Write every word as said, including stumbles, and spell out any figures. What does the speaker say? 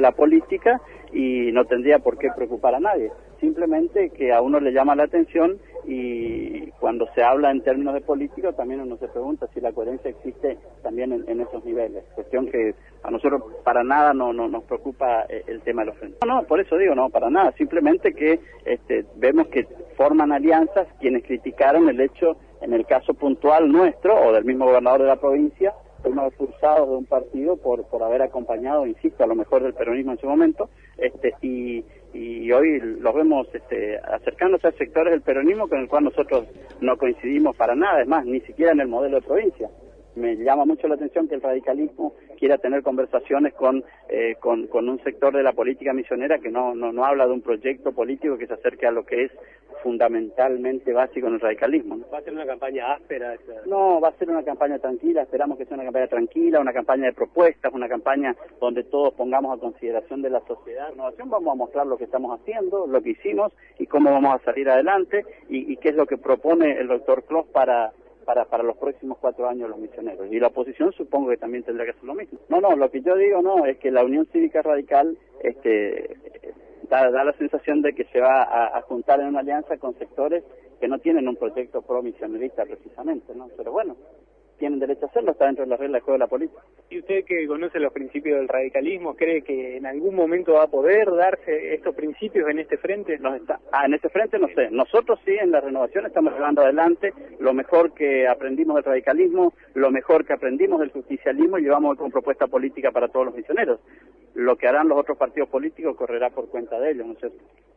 la política y no tendría por qué preocupar a nadie. Simplemente que a uno le llama la atención y cuando se habla en términos de política también uno se pregunta si la coherencia existe también en, en esos niveles. Cuestión que a nosotros para nada no, no nos preocupa el tema de los frentes. No, no, por eso digo, no, para nada. Simplemente que este, vemos que forman alianzas quienes criticaron el hecho, en el caso puntual nuestro o del mismo gobernador de la provincia, fuimos expulsados de un partido por por haber acompañado, insisto, a lo mejor del peronismo en su momento, este y, y hoy los vemos este, acercándose a sectores del peronismo con el cual nosotros no coincidimos para nada, es más, ni siquiera en el modelo de provincia. Me llama mucho la atención que el radicalismo quiera tener conversaciones con eh, con, con un sector de la política misionera que no, no no habla de un proyecto político que se acerque a lo que es fundamentalmente básico en el radicalismo, ¿no? ¿Va a ser una campaña áspera? Esa? No, va a ser una campaña tranquila, esperamos que sea una campaña tranquila, una campaña de propuestas, una campaña donde todos pongamos a consideración de la sociedad. En Renovación vamos a mostrar lo que estamos haciendo, lo que hicimos y cómo vamos a salir adelante y, y qué es lo que propone el doctor Clos para para para los próximos cuatro años los misioneros. Y la oposición supongo que también tendrá que hacer lo mismo. No, no, lo que yo digo no es que la Unión Cívica Radical este da, da la sensación de que se va a, a juntar en una alianza con sectores que no tienen un proyecto pro-misionerista precisamente, ¿no? Pero bueno, tienen derecho a hacerlo, está dentro de las reglas del juego de la política. ¿Y usted, que conoce los principios del radicalismo, cree que en algún momento va a poder darse estos principios en este frente? Nos está, ah, en este frente no sé. Nosotros sí, en la Renovación estamos llevando adelante lo mejor que aprendimos del radicalismo, lo mejor que aprendimos del justicialismo y llevamos con propuesta política para todos los misioneros. Lo que harán los otros partidos políticos correrá por cuenta de ellos, ¿no es cierto?